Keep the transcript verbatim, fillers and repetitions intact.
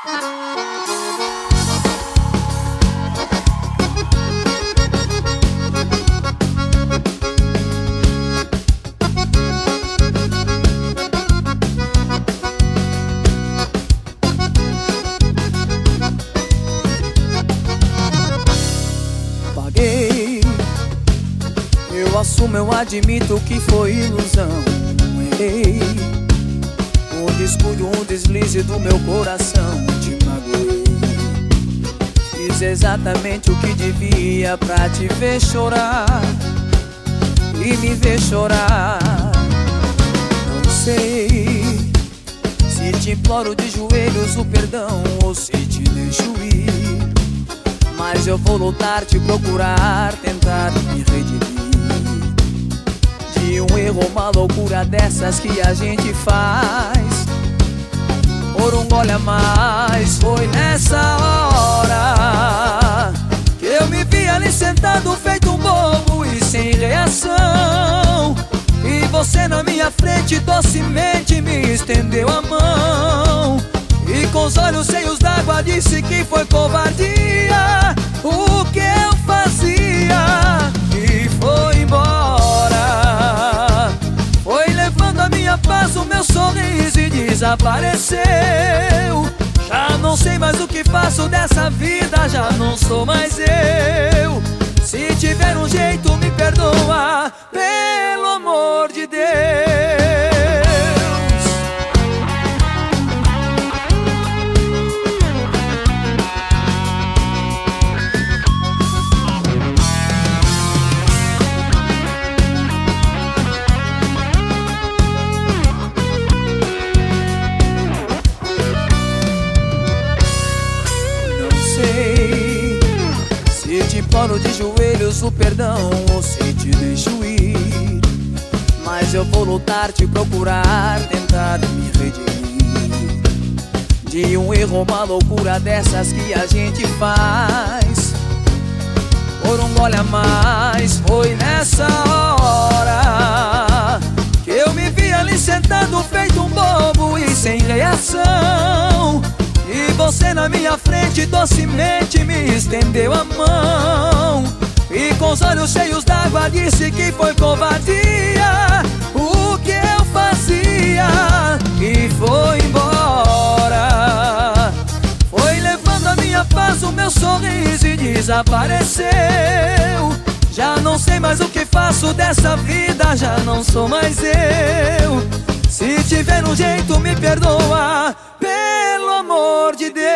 Eu assumo, eu admito que foi ilusão. Errei, um descuido, um deslize do meu coração. Te magoei, fiz exatamente o que devia pra te ver chorar e me ver chorar. Não sei se te imploro de joelhos o perdão ou se te deixo ir, mas eu vou lutar, te procurar, tentar me redimir de um erro, uma loucura dessas que a gente faz por um gole a mais. Foi nessa hora que eu me vi ali sentado feito um bobo e sem reação, e você na minha frente docemente me estendeu a mão e com os olhos cheios d'água disse que foi covardia o que eu fazia, e foi embora. Foi levando a minha paz, o meu sorriso e desapareceu. Já não sei mais o que faço dessa vida, já não sou mais eu. Se tiver um jeito me perdoa, pelo amor de Deus. Se te imploro de joelhos o perdão ou se te deixo ir, mas eu vou lutar, te procurar, tentar me redimir de um erro, uma loucura dessas que a gente faz por um gole a mais. Foi nessa hora que eu me vi ali sentado feito um bobo e sem reação, e você na minha frente docemente me estendeu a mão e com os olhos cheios d'água disse que foi covardia o que eu fazia, e foi embora. Foi levando a minha paz, o meu sorriso e desapareceu. Já não sei mais o que faço dessa vida, já não sou mais eu. Se tiver um jeito me perdoa, pelo amor de Deus.